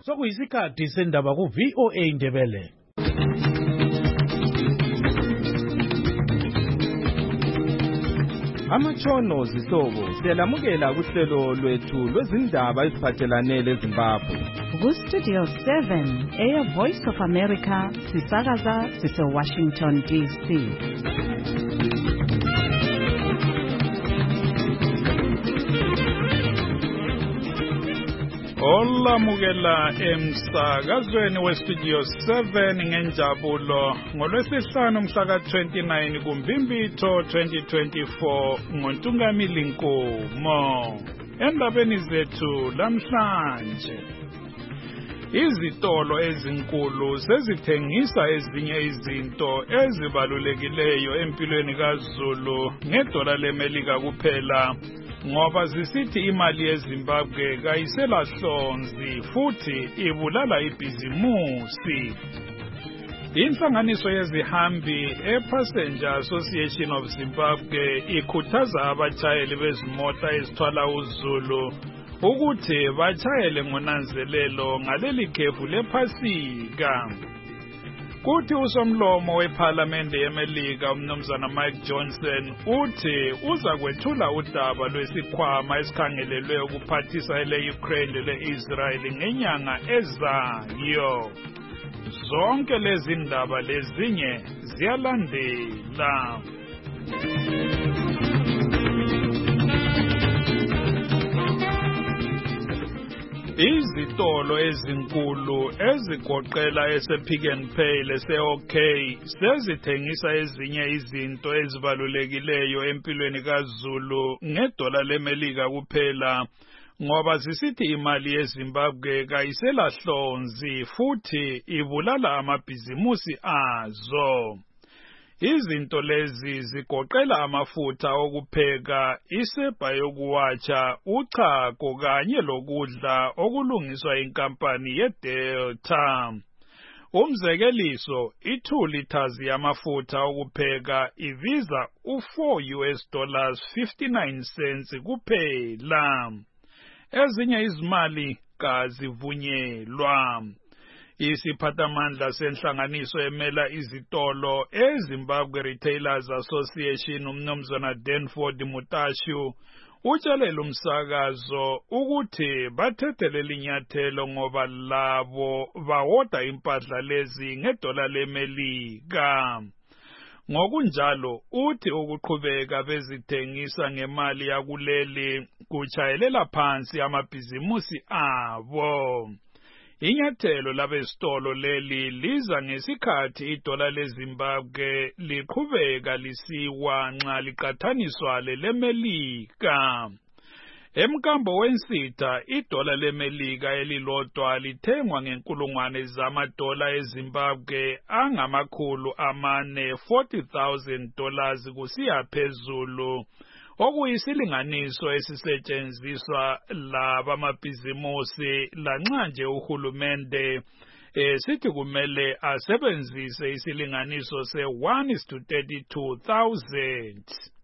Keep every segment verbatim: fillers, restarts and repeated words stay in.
sokuyisikhathi sendaba ku V O A Ndebele. Amatshono zihlobo siyalamukela kuhlelo lwethu lwezindaba eziphathelane leZimbabwe. Ku Studio seven, Air Voice of America, sisakaza sise Washington D C. Olamukela emsakazweni we-Studio seven ngenjabulo ngolwesihlanu mhla twenty-nine kuMbimbitho twenty twenty-four ngoNtungamili Nkomo. Endabeni zethu lamhlanje, izitolo ezinkulu sezithengisa ezinye izinto ezibalulekileyo empilweni kaZulu ngedola leMelika kuphela, ngoba zisithi imali yeZimbabwe kayiselahlonzi futhi ibulala ibhizimusi. Inhlanganiso yezihambi ePassenger Association of Zimbabwe ikhuthaza abatshayeli bezimota ezithwala uZulu ukuthi batshayele ngonanzelelo ngaleli khefu lePhasika. Kuthi usomlomo wePhalamende yeMelika umnumzana Mike Johnson uthi uza kwethula udaba lwesikhwama esikhangelelwe ukuphathisa ele-Ukraine le-Israel ngenyanga ezayo. Zonke lezi ndaba lezinye ziyalandela. Izitolo ezinkulu ezigoqela ese-Pick n Pay lese-OK sezithengisa ezinye izinto ezibalulekileyo empilweni kaZulu ngedola leMelika kuphela, ngoba zisithi imali yeZimbabwe kayiselahlonzi futhi ibulala amabhizimusi azo. Izinto lezi zigoqela amafutha okupheka, isepa yokuwatsha, uchago kanye lokudla okulungiswa inkampani yeDelta. Umzekeliso, i-two liters yamafutha okupheka ibiza u four US dollars fifty-nine cents kuphela. Ezinye izimali kazivunyelwa. Isiphathamandla senhlanganiso emela izitolo eZimbabwe Retailers Association umnumzana Danford Mutashu utshalela umsakazo ukuthi bathethe linyathelo ngoba labo bawoda impahla lezi ngedola leMelika. Ngokunjalo uthi ukuqhubeka bezithengisa ngemali yakuleli kuchayelela phansi amabhizimusi abo. Inyathelo labesitolo leli liza ngesikhathi idola leZimbabwe liqhubeka lisiwa nxa liqathaniswa leMelika. Emkambo wensitha idola leMelika elilodwa lithengwa ngenkulungwane zamadola eZimbabwe angamakhulu amane forty thousand dollars kusiya phezulu, okuyisilinganiso esisetshenziswa laba amabhizimusi lanxa nje uhulumende esithi kumele asebenzise isilinganiso se one is to thirty-two thousand.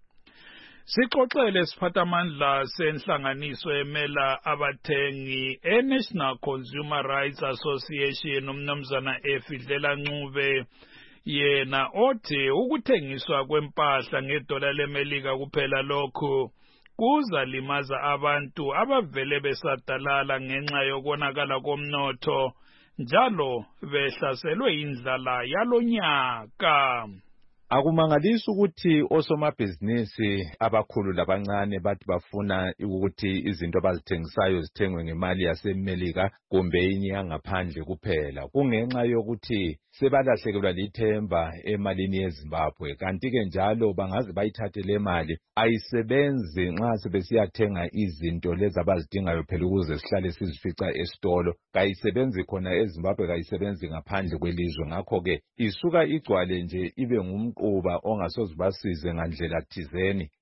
Sixoxele siphathamandla senhlanganiso emela abathengi eNational Consumer Rights Association umnumzana Efidlela Ncube, yena othi ukuthengiswa kwempahla ngedola leMelika kuphela lokhu kuza limaza abantu abavele besadalala ngenxa yokonakala komnotho njalo behlaselwe indlala yalonyaka. Akumangalisi ukuthi osomabhizinisi abakhulu labancane bathi bafuna ukuthi izinto abazithengisayo zithengwe ngemali yaseMelika kumbe inye yangaphandle kuphela. Kungenxa yokuthi sebalahlekelwa lithemba emalini yeZimbabwe, kanti ke njalo bangaze bayithathe le mali ayisebenzi nxa sebesiyathenga izinto lezi abazidingayo phela ukuze sihlale sizifica esitolo. Kayisebenzi khona eZimbabwe, kayisebenzi ngaphandle kwelizwe. Ngakho ke isuka igcwale nje ibe ngumquba ongasoze basize ngandlela thizeni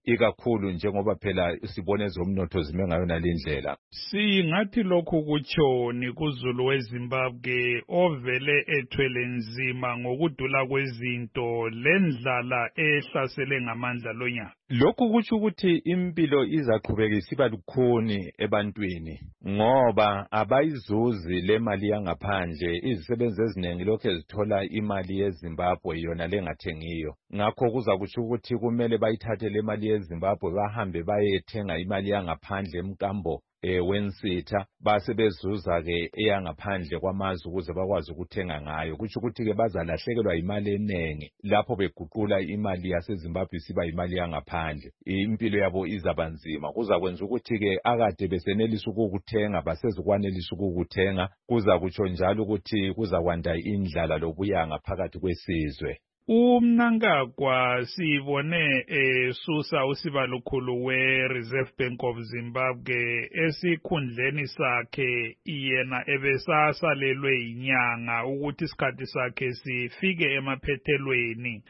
ikakhulu njengoba phela sibone zomnotho zime ngayo nalindlela. Singathi lokhu kutshoni kuZulu weZimbabwe ovele ethwele nzima ngokudula kwezinto lendlala ehlasele ngamandla lonyaka. Lokhu kutsho ukuthi impilo izaqhubeka isiba lukhuni ebantwini ngoba abayizuzi le mali yangaphandle, izisebenzi eziningi lokho ezithola imali yeZimbabwe yona lengathengiyo. Ngakho kuza kutsho ukuthi kumele bayithathe le mali yeZimbabwe bahambe bayethenga imali yangaphandle emkambo e wensitha base bezuza ke eyangaphandle kwamazwe ukuze bakwazi ukuthenga ngayo. Kutsho ukuthi ke bazalahlekelwa imali enengi lapho beguqula imali yaseZimbabwe siba imali yangaphandle. Impilo yabo izabanzima, kuza kwenza ukuthi ke akade besenelisa ukukuthenga basezikwanelisa ukukuthenga. Kuza kutsho njalo ukuthi kuza kwanda indlala lobuyanga phakathi kwesizwe. UMnangagwa sibone esusa usibalukhulu we-Reserve Bank of Zimbabwe esikhundleni sakhe yena ebesasalelwe inyanga ukuthi isikhathi sakhe sifike emaphethelweni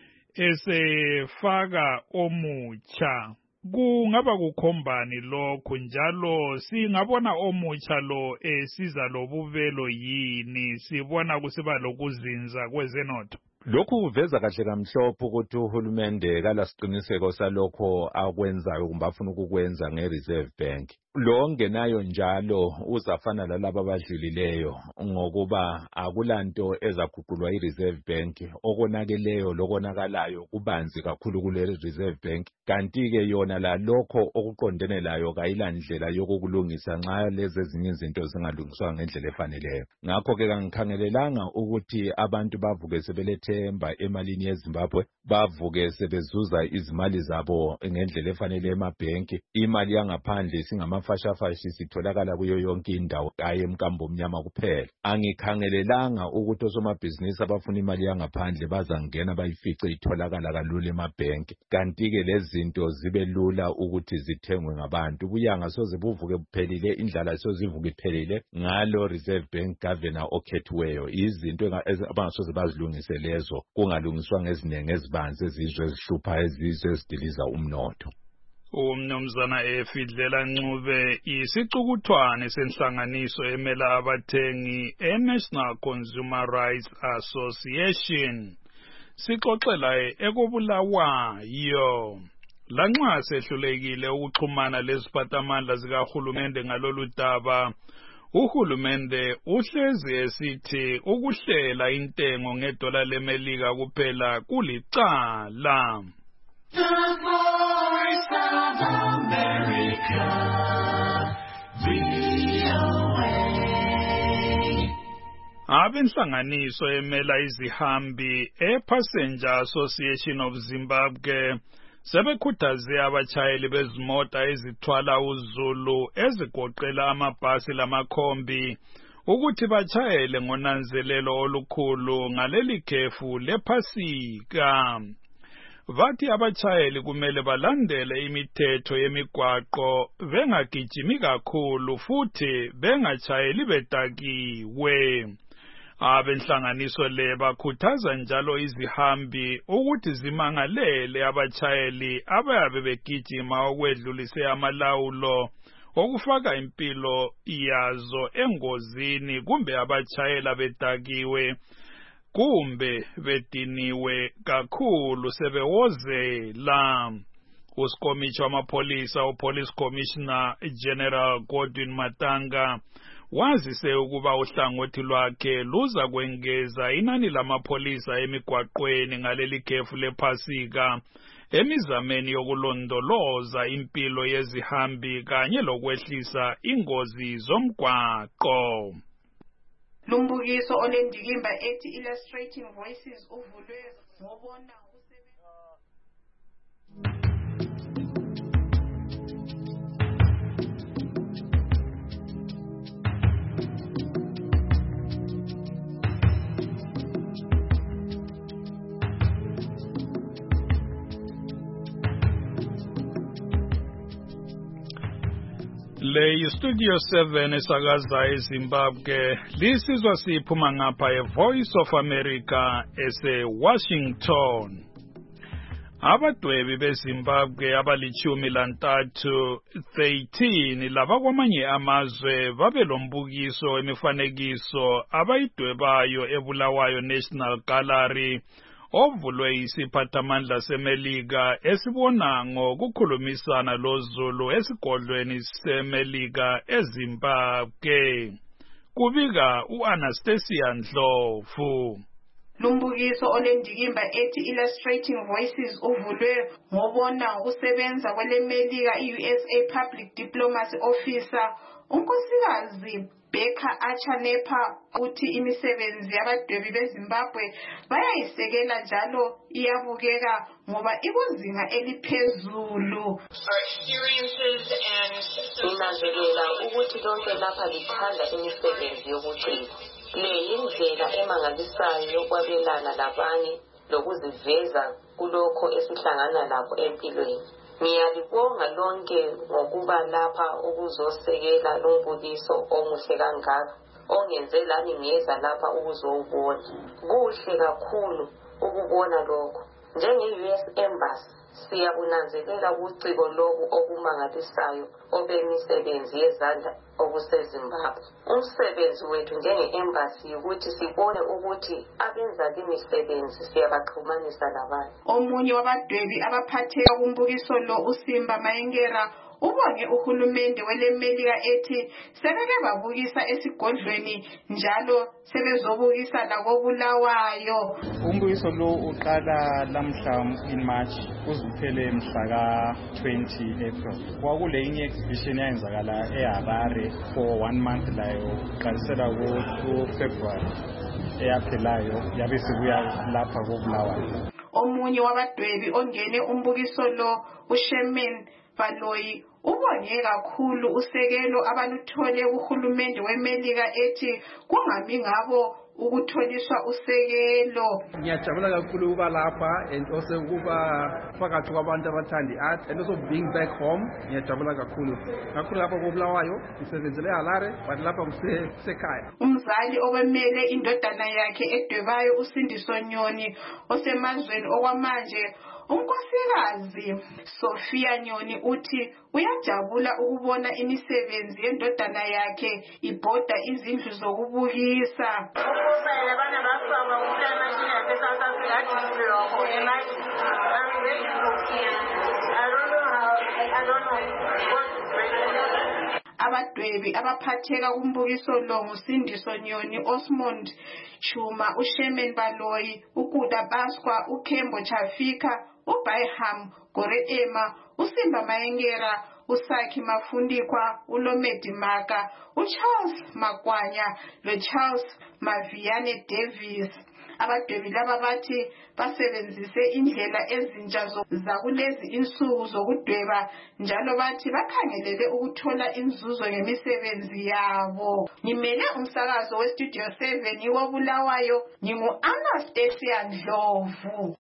esefaka omutsha. Kungaba kukhombani lokho njalo singabona omutsha lo esiza lobubelo yini, sibona kusiba lokuzinza kwezenotho. Lokhu kuveza kahle kamhlophe ukuthi uhulumende kalasiqiniseko salokho akwenzayo kumbe afuna ukukwenza nge-Reserve Bank. Lo ongenayo njalo uzafana lalabo abadlulileyo ngokuba akulanto ezaguqulwa i-Reserve Bank. Okonakeleyo lokonakalayo kubanzi kakhulu kule Reserve Bank, kanti-ke yona lalokho okuqondene layo kayilandlela yokukulungisa nxa lezi ezinye izinto zingalungiswa ngendlela efaneleyo. Ngakho-ke kangikhangelelanga ukuthi abantu bavuke sebelethemba emalini yeZimbabwe, bavuke sebezuza izimali zabo ngendlela efanele emabhenki. Imali yangaphandle singamafashafashi sitholakala kuyo yonke indawo hayi emkambo omnyama kuphela. Angikhangelelanga ukuthi osomabhizinisi abafuna imali yangaphandle bazangena bayifice itholakala kalula emabhenki, kanti-ke lezi zinto zibe lula ukuthi zithengwe ngabantu. Ubuyanga soze buvuke buphelile, indlala soze ivuke iphelile ngalo Reserve Bank governor okhethiweyo. Izinto abangasoze bazilungise lezo kungalungiswa ngezinenge ezibanzi ezizwe ezihlupha ezizwe ezidiliza umnotho. Umnumzana Efidlela Ncube isicukuthwane senhlanganiso emela abathengi eNational Consumer Rights Association sixoxela ekubulawayo. Lanxa sehlulekile ukuxhumana leziphathamandla zikahulumende ngalolu daba, uhulumende uhlezi esithi ukuhlela intengo ngedola leMelika kuphela kulicala. The Voice of America, V O A. Abenhlanganiso emela izihambi ePassenger Association of Zimbabwe sebekhuthaze abatshayeli bezimota ezithwala uZulu ezigoqela amabhasi lamakhombi ukuthi batshayele ngonanzelelo olukhulu ngaleli khefu lePhasika. Vathi abatshayeli kumele balandele imithetho yemigwaqo, bengagijimi kakhulu futhi bengatshayeli bedakiwe. Abenhlanganiso le bakhuthaza njalo izihambi ukuthi zimangalele abatshayeli abayabe begijima okwedlulise amalawulo okufaka impilo yazo engozini, kumbe abatshayela bedakiwe kumbe bediniwe kakhulu sebewozela. Usikomishi wamapolisa uPolice Commissioner General Godwin Matanga wazise ukuba uhlangothi lwakhe luza kwengeza inani lamapolisa emigwaqweni ngaleli khefu lePhasika emizameni yokulondoloza impilo yezihambi kanye lokwehlisa ingozi zomgwaqo. Lumbukiso onendikimba ethi Illustrating Voices uvulwe ngobona Le Studio seven esakaza eZimbabwe lisizwa siphuma ngapha eVoice of America ese Washington. Abadwebi beZimbabwe abalichumi lantathu thirteen laba kwamanye amazwe babelombukiso emifanekiso abayidwebayo eBulawayo National Gallery ovulwe isiphathamandla seMelika esibona ngokukhulumisana loZulu esigodlweni seMelika eZimbabwe. Kubika uAnastasia Ndlovu. Lumbukiso onendikimba ethi Illustrating Voices uvulwe ngobona ngokusebenza kweleMelika i-U S A Public Diplomacy Officer unkosikazi Becca Achanepa uthi imisebenzi yabadwebi beZimbabwe bayayisekela njalo iyabukeka ngoba ikuzinga eliphezulu. Inanzelela ukuthi lonke lapha lithanda imisebenzi yobuciko. Le yindlela emangalisayo yokwabelana labanye lokuziveza kulokho esihlangana lakho empilweni. Ngiyalibonga lonke ngokuba lapha ukuzosekela lombukiso omuhle kangaka ongenze lani ngeza lapha ukuzowubona. Kuhle kakhulu ukubona lokho. Njenge-U S Embassy siyabunanzelela ubuciko lobu okumangalisayo obemisebenzi yezandla okuseZimbabwe. Umsebenzi wethu njenge-embassy ukuthi sibone ukuthi abenza limisebenzi siyabaxhumanisa labanye. Omunye wabadwebi abaphatheka kumbukiso lo uSimba Mayengera ubonge uhulumende weleMelika ethi sebeke babukisa esigodlweni njalo sebezobukisa lakoBulawayo. Umbukiso lo uqala lamhla in March uziphele mhla ka twenty April. Kwakule inye exhibition eyenzakala eHarare for one month layo qalisela ku February eyaphelayo yabe sibuya lapha koBulawayo. Omunye wabadwebi ongene umbukiso lo uSherman Baloyi ubonge kakhulu usekelo abaluthole kuhulumende weMelika ethi kungami ngabo ukutholiswa usekelo. Ngiyajabula kakhulu ukuba lapha and also ukuba phakathi kwabantu abathanda i-art and also being back home. Ngiyajabula kakhulu kakhulu lapha koBulawayo ngisebenzele eHarare but lapha kusekhaya. Umzali obemele indodana yakhe edwebayo uSindiso Nyoni osemazweni okwamanje unkosikazi Sophia Nyoni uthi uyajabula ukubona imisebenzi yendodana yakhe ibhoda izindlu zokubukisa. Abadwebi abaphatheka kumbukiso lo nguSindiso Nyoni, Osmond Chuma, uSherman Baloyi, uGuda Baswa, uKembo Chafika, uBayham Gore Emma, uSimba Mayengera, uSakhi Mafundikwa, uLomedi Maka, uCharles Makwanya, loCharles Maviane Davis. Abadwebi laba bathi basebenzise indlela ezintsha zakulezi insuku zokudweba njalo bathi bakhangelele ukuthola inzuzo ngemisebenzi yabo. Ngimele umsakazo weStudio seven iwoBulawayo, ngingu-Anastasia Ndlovu.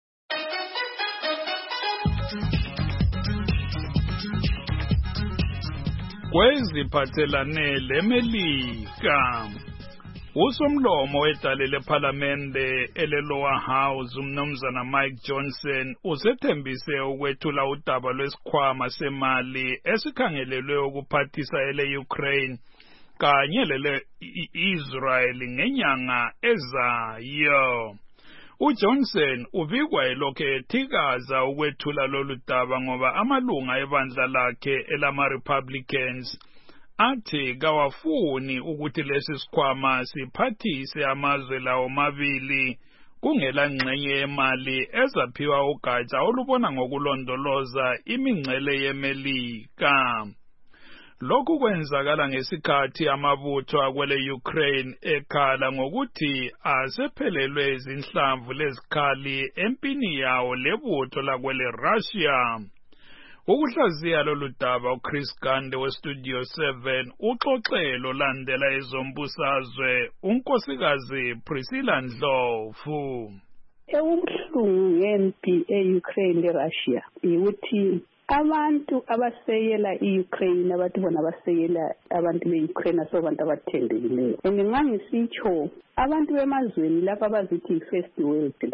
Kweziphathelane leMelika, usomlomo wedale lePhalamende ele-Lower House umnumzana Mike Johnson usethembise ukwethula udaba lwesikhwama semali esikhangelelwe ukuphathisa ele-Ukraine kanye lele-Israel ngenyanga ezayo. uJohnson ubikwa elokhu ethikaza ukwethula lolu daba ngoba amalunga ebandla lakhe elama-Republicans athi kawafuni ukuthi lesi sikhwama siphathise amazwe lawo mabili kungela ngxenye yemali ezaphiwa ugatsha olubona ngokulondoloza imingcele yeMelika. Lokhu kwenzakala ngesikhathi amabutho akwele Ukraine ekhala ngokuthi asephelelwe izinhlamvu lezikhali empini yawo lebutho lakwele Russia. Ukuhlaziya lolu daba uChris Gande weStudio seven uxoxelo landela ezombusazwe unkosikazi Priscilla Ndlovu. Ekubuhlungu ngempi e-Ukraine le-Russia ukuthi abantu abasekela i-Ukraine abantu bona basekela abantu be-Ukraine asobantu abathembekileyo. Ngingangisitsho abantu bemazweni lapha abazithi i-first world laba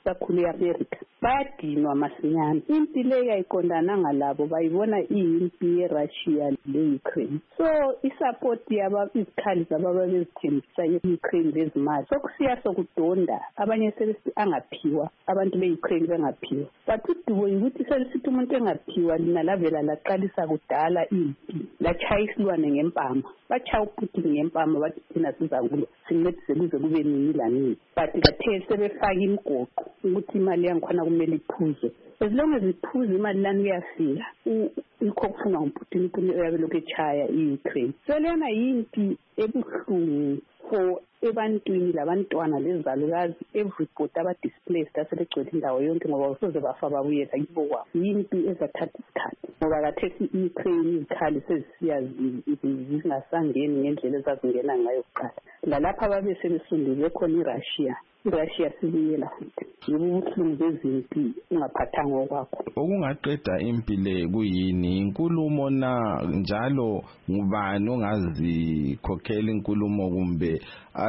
kakhulu e-America bayadinwa masinyane. Impi le yayiqondananga labo bayibona iyimpi ye-Russia le-Ukraine. So isupport yaba izikhali zababa bezithembisa e-Ukraine lezimali sokusiya sokudonda abanye sebesi angaphiwa abantu be-Ukraine bengaphiwa. But udubo ukuthi selisithi umuntu engaphiwa lina lavela laqalisa kudala impi lachaya isilwane ngempama. Bachaya uPutin ngempama bathi thina sizakulo sincedise kuze kube nini lanini. But kathe sebefaka imigoqo ukuthi imali yangikhona kumele iphuzwe. As long as iphuze imali lani kuyafika ikho kufuna uPutin ukuthi uyabe lokho echaya i-Ukraine. So lena yimpi ebuhlungu for ebantwini labantwana lezalukazi everybody aba-displaced asebegcwele indawo yonke ngoba usoze bafa babuyela kibo kwabo. Yimpi ezathatha isikhathi ngoba kathesi i-Ukraine izikhali sezisiya zingasangeni ngendlela ezazingena ngayo kuqala. Lalapha babe sebesundele khona iRussia iRussia sibuyela futhi. Yibo ubuhlungu bezimpi ungaphathanga okwakho. Okungaqeda impi le kuyini? Inkulumo na njalo ngubani ongazikhokhela inkulumo kumbe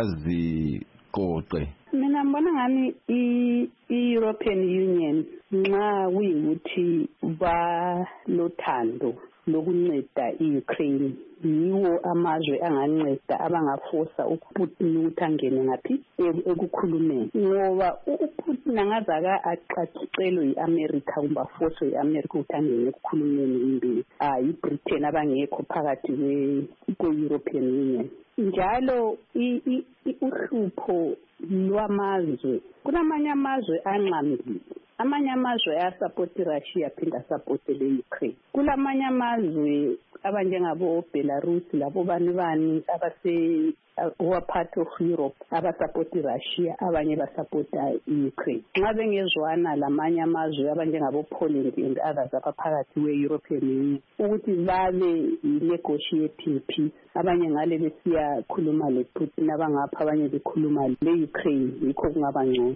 aziqoqe? Mina ngibona ngani i-European Union nxa kuyikuthi balothando lokunceda i-Ukraine yiwo amazwe anganceda abangafosa uPutin ukuthi angene ngaphi ekukhulumeni ngoba uPutin angazaka aqatshelwe i-America kumbe afoswe i-America ukuthi angene ekukhulumeni imbi ah i-Britain abangekho phakathi kwe-European Union. Njalo uhlupho lwamazwe kunamanye amazwe anqamile. Amanye amazwe ayasupport iRussia phinda support le-Ukraine. Kulamanye amazwe abanjengabo Belarus labo bani bani abase who part of Europe abasupport iRussia abanye basupporta iUkraine. Nxa bengezwana lamanye amazwe abanjengabo Poland and others abaphakathi kwe-European Union ukuthi babe negotiating peace abanye ngale besiya khuluma lePutin abangapha abanye bekhuluma le-Ukraine yikho kungaba ngcono.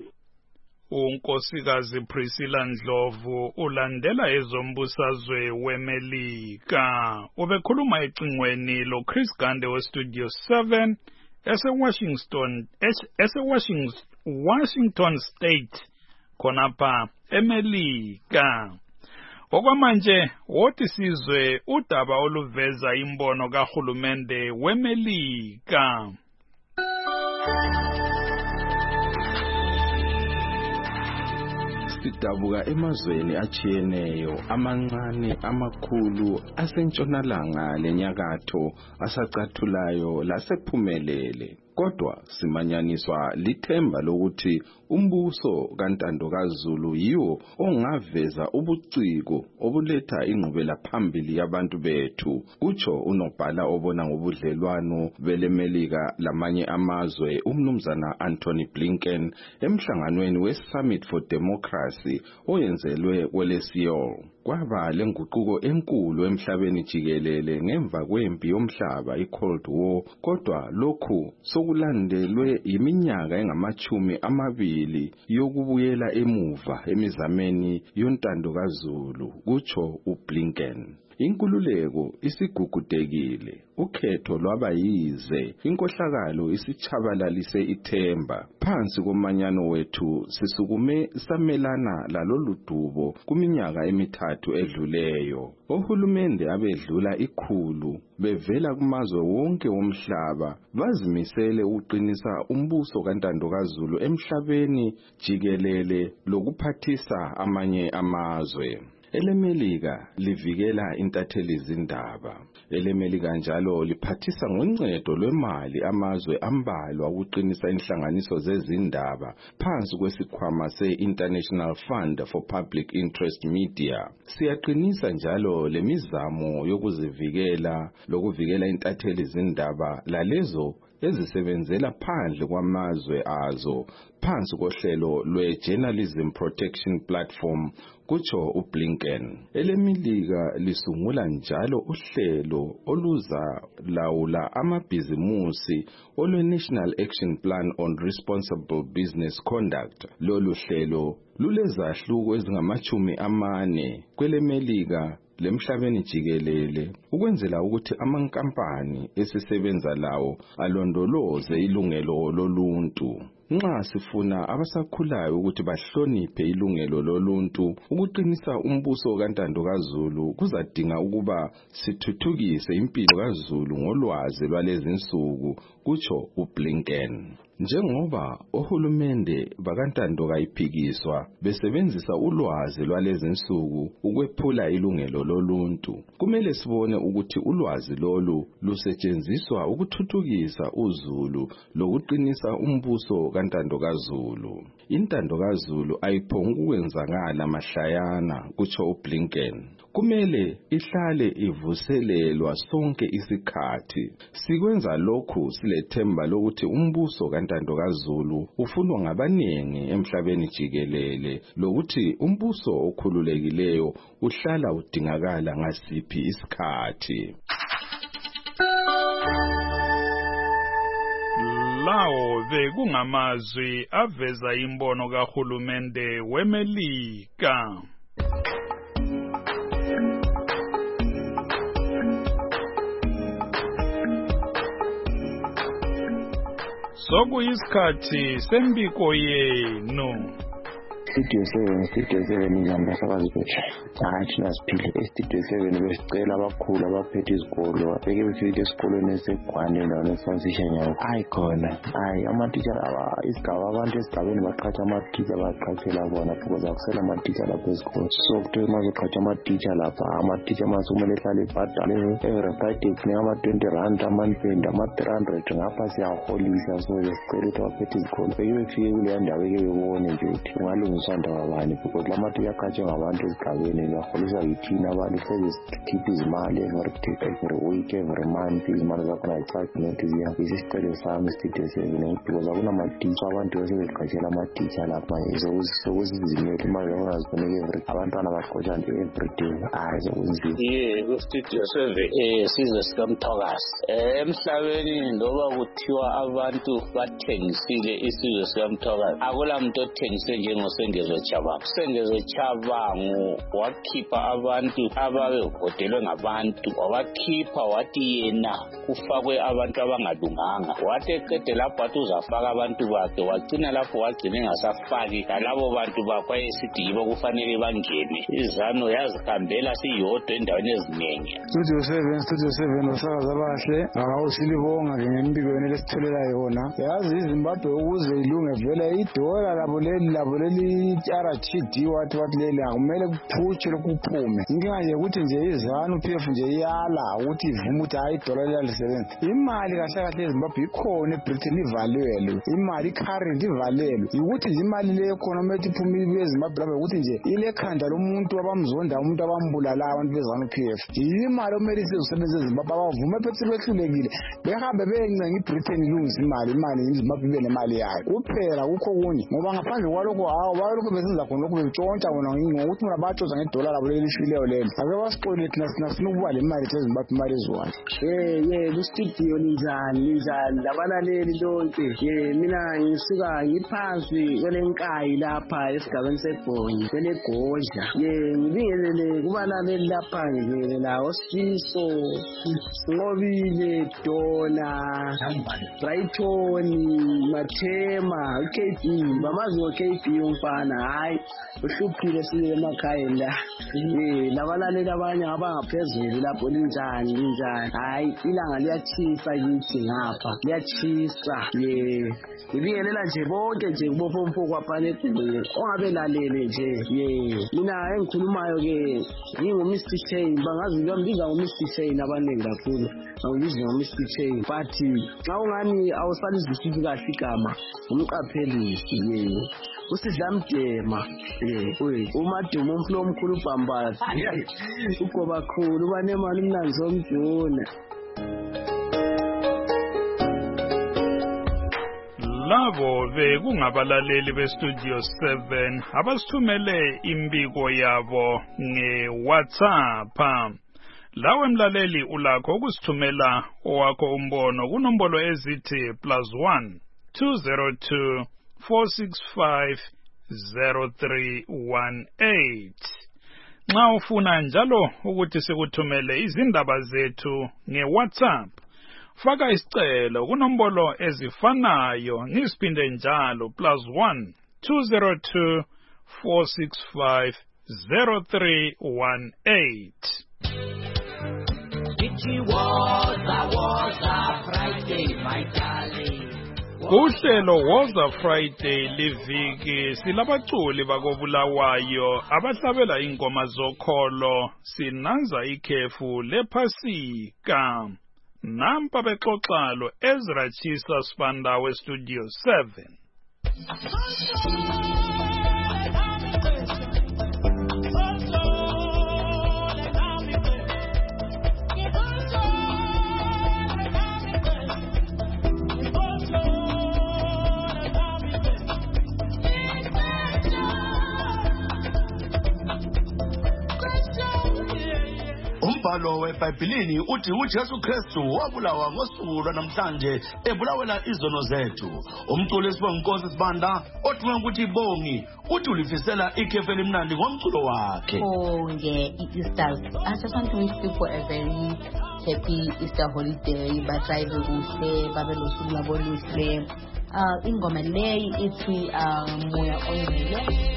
uNkosikazi Priscilla Ndlovu ulandela ezombusazwe weMelika ubekhuluma ecingweni lo Chris Gande we Studio seven ese Washington ese Washington Washington State khonapha eMelika. Okwamanje wothi sizwe udaba oluveza imbono kahulumende weMelika. Sidabuka emazweni achiyeneyo amancane amakhulu asentshonalanga lenyakatho asacathulayo lasephumelele. Kodwa simanyaniswa lithemba lokuthi umbuso kaNtando kaZulu yiwo ongaveza ubuciko obuletha ingqubela phambili yabantu bethu. Kutsho unobhala obona ngobudlelwano beleMelika lamanye amazwe umnumzana Anthony Blinken emhlanganweni we-Summit for Democracy oyenzelwe kweleSeoul. Kwaba lenguquko enkulu emhlabeni jikelele ngemva kwempi yomhlaba i-Cold War, kodwa lokhu sokulandelwe yiminyaka engamachumi amabili yokubuyela emuva emizameni yontando kaZulu, kutsho uBlinken. Inkululeko isigugudekile, ukhetho lwaba yize, inkohlakalo isichabalalise ithemba. Phansi komanyano wethu sisukume samelana lalolu dubo kuminyaka emithathu edluleyo. Ohulumende abedlula ikhulu bevela kumazwe wonke womhlaba bazimisele uqinisa umbuso kaNtando kaZulu emhlabeni jikelele lokuphathisa amanye amazwe. EleMelika livikela intatheli zindaba. EleMelika njalo liphathisa ngoncedo lwemali amazwe ambalwa ukuqinisa inhlanganiso zezindaba phansi kwesikhwama se-International Fund for Public Interest Media. Siyaqinisa njalo lemizamo yokuzivikela lokuvikela intatheli zindaba lalezo ezisebenzela phandle kwamazwe azo phansi kohlelo lwe-Journalism Protection Platform, kutsho uBlinken. EleMelika lisungula njalo uhlelo oluza lawula amabhizimusi olwe-National Action Plan on Responsible Business Conduct. Lolu hlelo lulezahluko ezingamachumi amane. KweleMelika lemhlabeni jikelele ukwenzela ukuthi amankampani esisebenza lawo alondoloze ilungelo loluntu. Nxa sifuna abasakhulayo ukuthi bahloniphe ilungelo loluntu, ukuqinisa umbuso kaNtando kaZulu kuzadinga ukuba sithuthukise impilo kaZulu ngolwazi lwalezinsuku, kutsho uBlinken. Njengoba ohulumende bakaNtando kayiphikiswa besebenzisa ulwazi lwalezinsuku ukwephula ilungelo loluntu, kumele sibone ukuthi ulwazi lolu lusetshenziswa ukuthuthukisa uZulu lokuqinisa umbuso kaNtando kaZulu. INtando kaZulu ayiphongu kwenzakala mahlayana, kutsho uBlinken. Kumele ihlale ivuselelwa sonke isikhathi. Sikwenza lokhu silethemba lokuthi umbuso kaNtando kaZulu ufunwa ngabaningi emhlabeni jikelele, lokuthi umbuso okhululekileyo uhlala udingakala ngasiphi isikhathi. Lawo bekungamazwi aveza imbono kahulumende weMelika. Sokuyisikhathi sembiko yenu. Studio seven, Studio seven izamba sabazibesha. Hayi thina siphile e-Studio seven besicela abakhulu abaphethe izikolo beke befike esikolweni eseGwande la nesifundisha nyawo. Hayi khona. Hayi ama-teacher aba isigaba abantu esigabeni baqhatsha ama-teacher baqhatsela bona because akusela ama-teacher lapha esikolo. So kuthiwa mazoqhatsha ama-teacher lapha, ama-teacher masumele ehlale ibhadale every Friday kunika ama-twenty rand, amanipenda, ama-three hundred ngapha siyaholisa. So besicela ukuthi abaphethe izikolo beke befike kuleya ndawo beke bebone nje ukuthi ungalunga usanda wabani because lamatu yakhatshe ngabantu esigabeni baholisa yithina abantu sezikhipha izimali every every week every month izimali zakhona ayicaki nokuthi ziya isicelo sami Studio seven because akunama-teacher abantu besebeqhatshela ama-teacher lapha sokuzizimele imali ongazifuneka every abantwana baqotsha nje every day hayi sokunzima. Ye ku-Studio seven um sizwe sikamthokasi emhlabeni ndoba kuthiwa abantu bathengisile isizwe sikamthokasi akula muntu othengise njengose Sengezwe Chabangu. Sengezwe Chabangu wakhipha abantu ababevotelwe ngabantu, wabakhipha wathi yena kufakwe abantu abangalunganga. Wathi eqede lapho wathi uzafaka abantu bakhe, wagcina lapho wagcina engasafaki labo bantu bakhe esithi yibo kufanele bangene. Izano yazihambela siyodwa endaweni eziningi. Studio seven, Studio seven usakaza abahle awusilibonga ngembikweni lesitholela yona. Yazi iZimbabwe ukuze ilunge vele idola labo leli labo leli R T D wathi wathi leli akumele kuphutshe lokuphume. Inkinga nje ukuthi nje izanu P F nje iyala ukuthi ivume ukuthi hayi idola liyalisebenza. Imali kahle kahle eZimbabwe ikhona eBritain ivalelwe. Imali current ivalelwe. Ukuthi nje imali leyo khona methi iphumile eZimbabwe lapha ukuthi nje ile khanda lomuntu abamzonda umuntu abambulala abantu bezanu P F. Imali omele isebenza eZimbabwe abavume phethe behlulekile. Behambe beyencenga iBritain ilungisa imali imali eZimbabwe ibe nemali yayo. Kuphela kukho kunye ngoba ngaphandle kwalokho hawo bayoloko besenza khona lokho betshontsha bona ngokuthi mina batshoza ngedola labo lelishwileyo lelo. Ake basixole thina sina sina ukuba le mali eZimbabwe imali ezwayo. Eh yeah ku-studio ninjani ninjani labalaleli lonke. Yeah mina ngisuka ngiphansi kwelenkayi lapha esigabeni seBhonyi kwelegodla. Yeah ngibingelele kubalaleli lapha ngibingelele la Osifiso Ngobile Dona Brighton Mathema K B bamazi K B umfana hayi uhluphile siye emakhaya la. Eh labalaleli abanye abangaphezulu lapho linjani linjani hayi ilanga liyachisa yithi ngapha liyachisa. Ye ngibingelela nje bonke nje kubofomfo kwaphana eGqibile ongabe lalele nje. Ye mina engikhulumayo ke ngingu-Mister Chain bangazi bambiza ngo-Mister Chain abaningi kakhulu awubizi ngo-Mister Chain but xa ungani awusalizwisisi kahle igama umqaphelisi. Ye usidlamdema eh we umaduma umflo omkhulu ubhambala ugoba khulu banemali umnanzi somjuna. Labo bekungabalaleli beStudio seven abasithumele imbiko yabo ngeWhatsApp. Lawe mlaleli ulakho ukusithumela owakho umbono kunombolo ezithi plus one two zero two four six five zero three one eight. Nxa ufuna njalo ukuthi sikuthumele izindaba zethu ngeWhatsApp, faka isicelo kunombolo ezifanayo ngisiphinde njalo plus one two zero two four six five zero three one eight. It was a was a Friday, my darling. Uhlelo Woza Friday liviki silabaculi bakobulawayo abahlabela ingoma zokholo sinanza ikhefu lephasika. Nampa bexoxa lo Ezra Chisa Spanda we Studio seven. Umbhalo weBhayibhelini uthi uJesu Kristu wabulawa ngosuku lwanamhlanje ebulawela izono zethu. Umculo esibonginkosi Sibanda othume ukuthi Bongi uthi ulifisela ikhefu elimnandi ngomculo wakhe. Oh yeah, Easter. I just want to wish people a very happy Easter holiday. Badrayive kuhle, babe losuku labo oluhle. Uh, ingoma leyi ithi uh, moya oyile.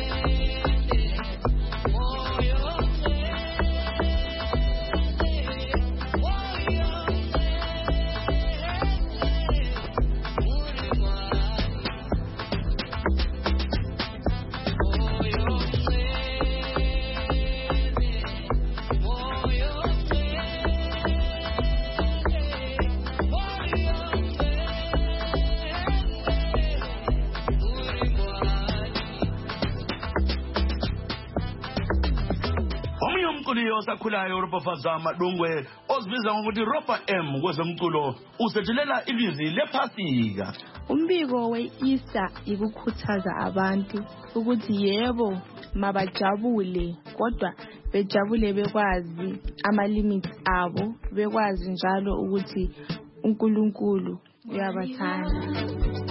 Sakhulayo Europa Fazama Dungwe ozibiza ngokuthi Ropa M kwezomculo usethulela ilizwi lephasika. Umbiko we-Easter ikukhuthaza abantu ukuthi yebo mabajabule kodwa bejabule bekwazi ama-limits abo, bekwazi njalo ukuthi uNkulunkulu uyabathanda.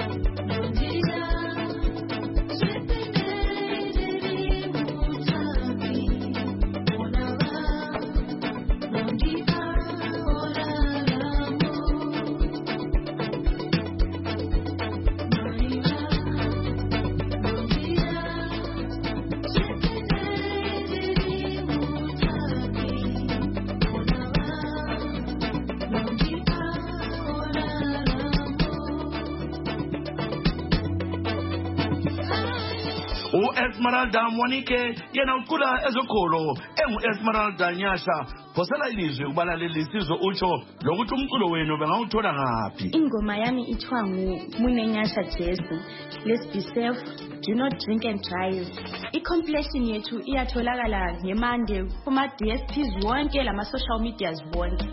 Esmeralda Mwanike yena ucula ezokholo engu Esmeralda Nyasha phosela ilizwi kubalaleli sizwe utsho lokuthi umculo wenu bengawuthola ngaphi. Ingoma yami ithiwa nguMunenyasha Jesu. Let's be safe, do not drink and drive. I-compilation yethu iyatholakala ngeMonday kuma D S Ps wonke lama social medias wonke.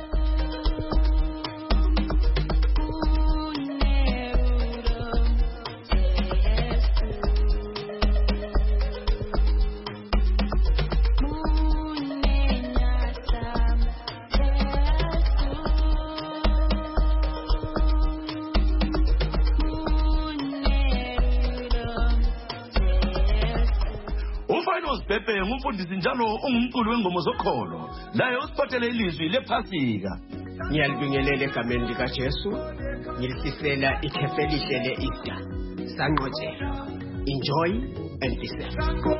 Pepe ngumfundisi njalo ungumculi wengoma zokholo. Laye usiphathele ilizwi lephasika. Ngiyalibingelela egameni lika Jesu. Ngilisifela ikhefu elihle le-Easter. Sanqotshelwa. Enjoy and be safe.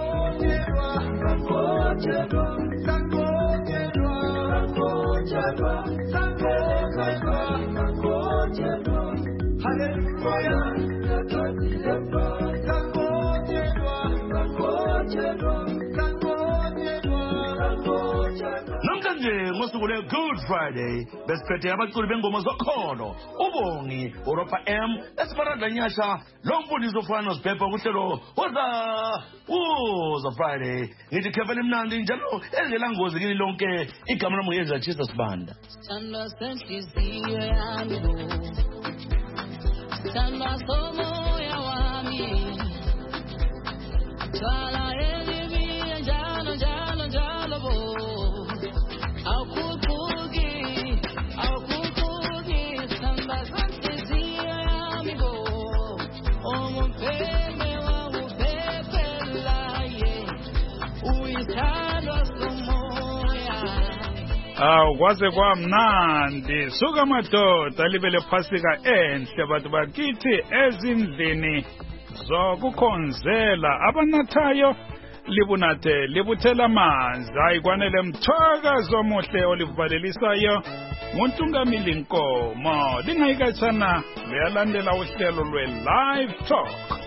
Namhlanje ngosuku le Good Friday besiphethe abaculi bengoma zokholo uBongi uRopa M Esmeralda Nyasha lo mfundisi ofana noSibhebha kuhlelo Woza Woza Friday ngithi khefu elimnandi njalo elingelangozi kini lonke igama lami Ezra Chisa Sibanda. Sandwa senhliziyo yami Sandwa somoya wami Twala elimi njalo njalo njalo bo Akukuki Akukuki Sandwa senhliziyo yami bo Omumpeme wa upepela ye Uithalwa somoya Awu kwaze kwamnandi suka madoda libele phasika enhle bantu bakithi ezindlini zokukhonzela abanathayo libunathe libuthela amanzi ayikwanele mthwakazi omuhle olivalelisayo nguNtungamili Nkomo lingayikatshana liyalandela uhlelo lwe Live Talk.